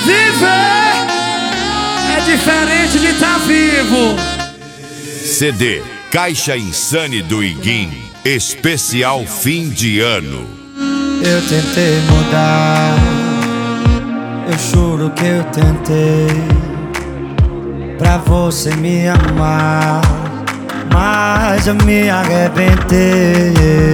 Viver é diferente de estar vivo. CD Caixa Insane do Iguim, especial fim de ano. Eu tentei mudar, eu juro que eu tentei, pra você me amar, mas eu me arrebentei.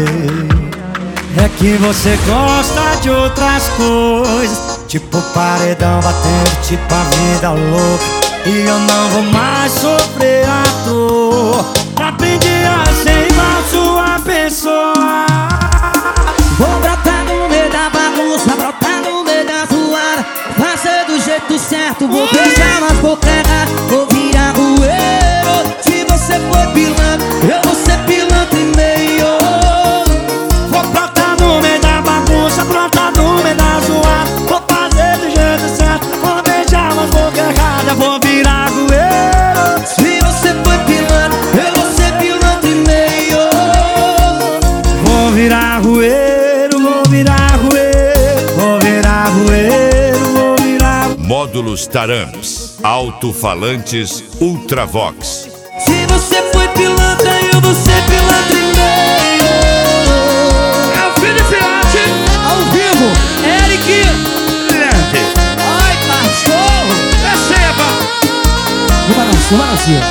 É que você gosta de outras coisas, tipo paredão batendo, tipo a vida louca, e eu não vou mais sofrer à toa. Aprendi a ser igual sua pessoa. Vou brotar no meio da bagunça, brotar no meio da zoada, fazer do jeito certo, vou beijar nas bocas erradas, vou virar rueiro. Se você for pilantra, eu vou ser pilantra e meio. Vou brotar no meio da bagunça, brotar no meio da zoada, vou fazer do jeito certo, vou beijar nas bocas erradas, vou virar rueiro. Se você for pilantra, eu vou ser pilantra e meio. Vou virar rueiro, vou virar rueiro, vou virar rueiro, vou virar. Módulos Taramps, alto-falantes Ultravox. Se você for pilantra, eu vou ser pilantra e meio. É o filho filhote Ao vivo, Eric. Ai, cachorro. Receba. No balancinho.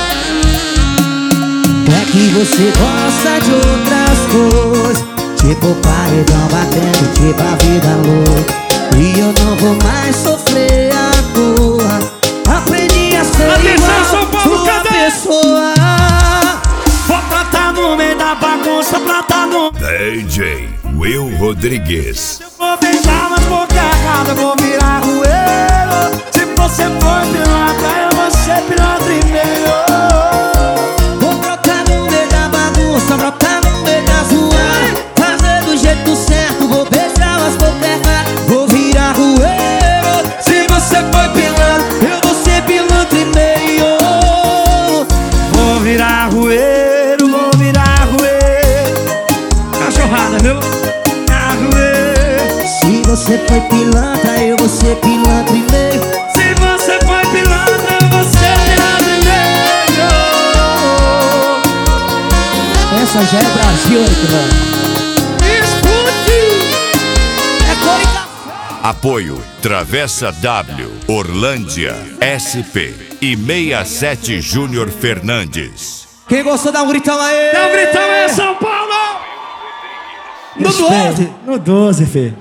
É que você gosta de outras coisas, tipo paredão batendo, tipo a vida louca, e eu não vou mais sofrer à toa. Aprendi a ser Atenção, São igual Paulo, sua cadê? pessoa. Vou brotar no meio da bagunça, brotar no. DJ Will Rodrigues. Vou beijar nas bocas erradas, vou virar rueiro. Se você for pilantra, eu vou ser pilantra e meio. Vou brotar no meio da bagunça, brotar no meio da zoada, fazer do jeito certo, vou beijar as bocas erradas, vou virar rueiro. Se você for pilantra, eu vou ser pilantra e meio. Vou virar rueiro, vou virar rueiro. Cachorrada, viu? Virar rueiro. Se você for pilantra, eu vou ser pilantra e meio. Se você for pilantra, eu vou ser pilantra e meio. Essa já é Brasil, mano. É cor e café. Apoio Travessa W, Orlândia, SP e 67 Júnior Fernandes. Quem gostou, dá um gritão aí. Dá um gritão aí, São Paulo. No 12. No 12, Fê.